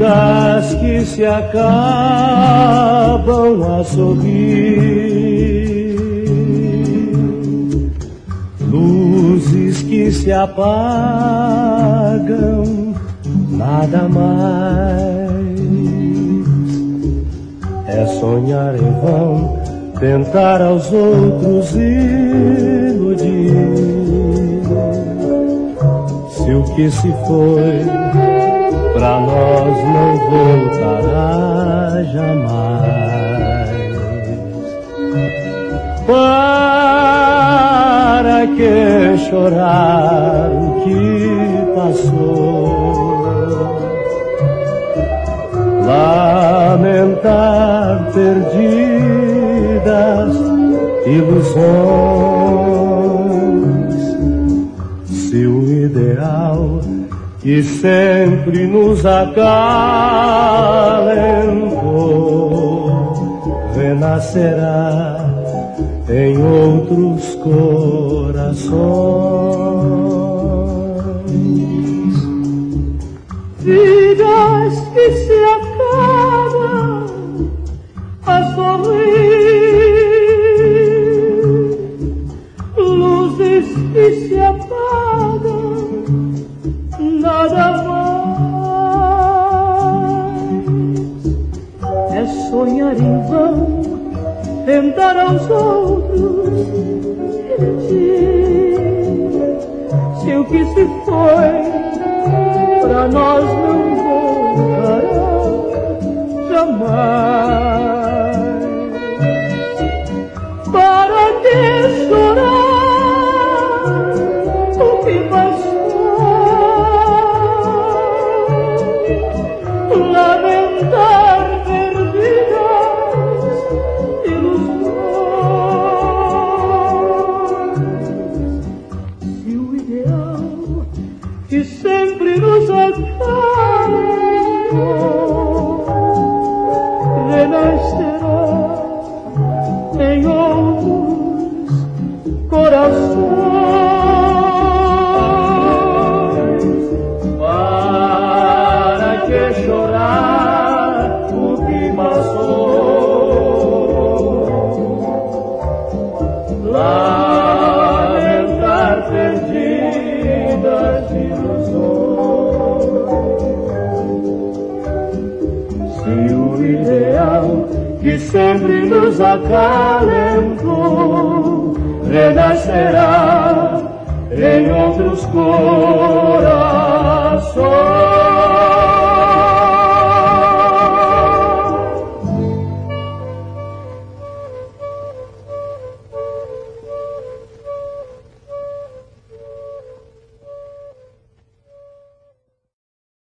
vidas que se acabam a sorrir, luzes que se apagam, nada mais. É sonhar em vão, tentar aos outros iludir. Se o que se foi pra nós não voltará jamais. Para que chorar o que passou? Lamentar perdidas ilusões. Se o ideal que sempre nos acalentou renascerá em outros corações. Vidas que se acabam a sorrir, luzes que se apagam, nada mais. É sonhar em vão, tentar aos outros iludir. Se o que se foi pra nós não voltará jamais. Para que chorar o que passou? Lamentar perdidas ilusões. Se o ideal que sempre nos acalentou renascerá em outros corações. Para que chorar o que passou? Lamentar perdidas ilusões. Se o ideal que sempre nos acalentou renascerá em outros corações.